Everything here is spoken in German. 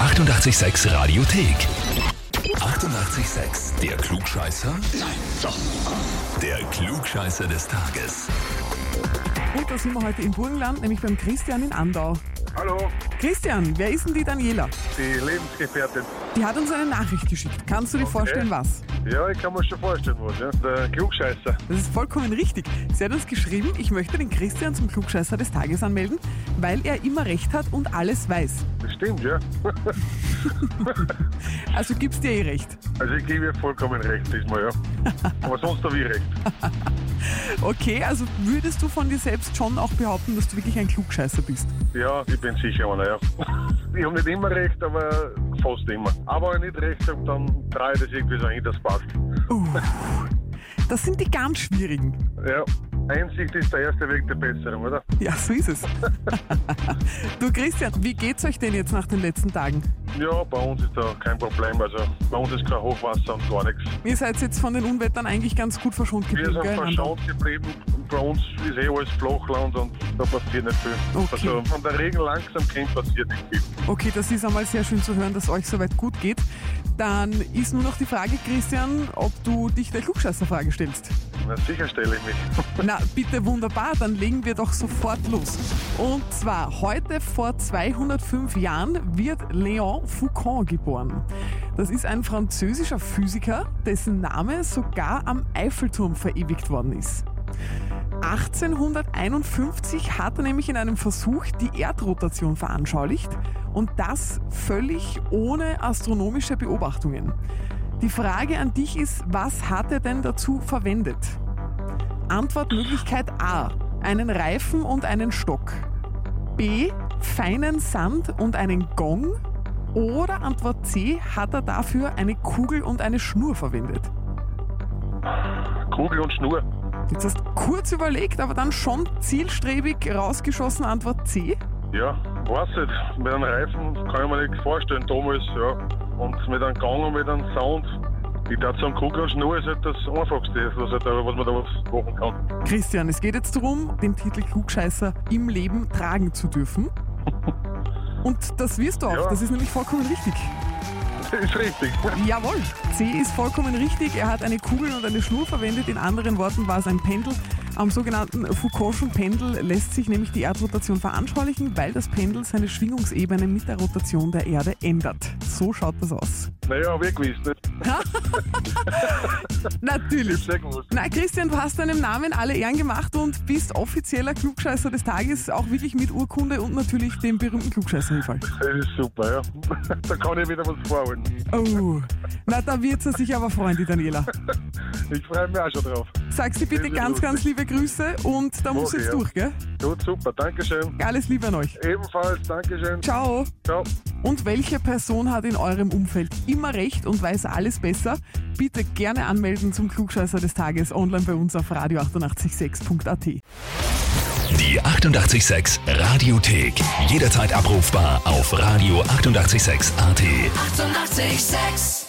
886 Radiothek. 88,6. Der Klugscheißer? Nein, doch. Der Klugscheißer des Tages. Und da sind wir heute im Burgenland, nämlich beim Christian in Andau. Hallo, Christian, wer ist denn die Daniela? die Lebensgefährtin. Die hat uns eine Nachricht geschickt. Kannst du dir vorstellen, was? Ja, ich kann mir schon vorstellen, was, ja. Der Klugscheißer. Das ist vollkommen richtig. Sie hat uns geschrieben, ich möchte den Christian zum Klugscheißer des Tages anmelden, weil er immer recht hat und alles weiß. Das stimmt, ja. Also gibst dir recht. Also ich gebe ihr vollkommen recht diesmal, ja. Aber sonst habe ich recht. Okay, also würdest du von dir selbst schon auch behaupten, dass du wirklich ein Klugscheißer bist? Ja, ich bin sicher einer, ja. Ich habe nicht immer recht, aber fast immer. Aber wenn ich nicht recht habe, dann drehe ich das irgendwie so hin, das passt. Das sind die ganz schwierigen. Ja, Einsicht ist der erste Weg der Besserung, oder? Ja, so ist es. Du Christian, wie geht's euch denn jetzt nach den letzten Tagen? Ja, bei uns ist da kein Problem. Also bei uns ist kein Hochwasser und gar nichts. Ihr seid jetzt von den Unwettern eigentlich ganz gut verschont Wir geblieben, sind gell? verschont geblieben. Bei uns ist alles Flachland und da passiert nicht viel. Okay. Also von der Regen langsam kommt, passiert nicht viel. Okay, das ist einmal sehr schön zu hören, dass euch soweit gut geht. Dann ist nur noch die Frage, Christian, ob du dich der Klugscheißer-Frage stellst. Na, sicher stelle ich mich. Na, bitte wunderbar, dann legen wir doch sofort los. Und zwar, heute vor 205 Jahren wird Léon Foucault geboren. Das ist ein französischer Physiker, dessen Name sogar am Eiffelturm verewigt worden ist. 1851 hat er nämlich in einem Versuch die Erdrotation veranschaulicht und das völlig ohne astronomische Beobachtungen. Die Frage an dich ist, was hat er denn dazu verwendet? Antwortmöglichkeit A, einen Reifen und einen Stock. B, feinen Sand und einen Gong. Oder Antwort C, hat er dafür eine Kugel und eine Schnur verwendet? Kugel und Schnur. Jetzt hast du kurz überlegt, aber dann schon zielstrebig rausgeschossen, Antwort C. Ja, weiß nicht. Mit einem Reifen kann ich mir nicht vorstellen, damals, ja. Und mit einem Gang und mit einem Sound. Ich dachte, so ein Kugel und Schnur ist halt das Einfachste, was man da machen kann. Christian, es geht jetzt darum, den Titel Klugscheißer im Leben tragen zu dürfen. Und das wirst du auch, Ja. das ist nämlich vollkommen richtig. Das ist richtig. Jawohl, C ist vollkommen richtig. Er hat eine Kugel und eine Schnur verwendet. In anderen Worten war es ein Pendel. Am sogenannten Foucault'schen Pendel lässt sich nämlich die Erdrotation veranschaulichen, weil das Pendel seine Schwingungsebene mit der Rotation der Erde ändert. So schaut das aus. Naja, habe ich gewusst, nicht? Natürlich. Ich hab's gewusst. Na Christian, du hast deinem Namen alle Ehren gemacht und bist offizieller Klugscheißer des Tages, auch wirklich mit Urkunde und natürlich dem berühmten Klugscheißerhilfe. Das ist super, ja. Da kann ich wieder was vorholen. Oh, na da wird sie sich aber freuen, die Daniela. Ich freue mich auch schon drauf. Sag sie bitte Das ist ganz, lustig. ganz liebe Grüße und da muss Okay, jetzt ja. durch, gell? Gut, super, Dankeschön. Alles Liebe an euch. Ebenfalls, Dankeschön. Ciao. Ciao. Und welche Person hat in eurem Umfeld immer recht und weiß alles besser? Bitte gerne anmelden zum Klugscheißer des Tages online bei uns auf radio886.at. Die 88,6 Radiothek. Jederzeit abrufbar auf radio886.at. 88,6. Eighty-eight, sex.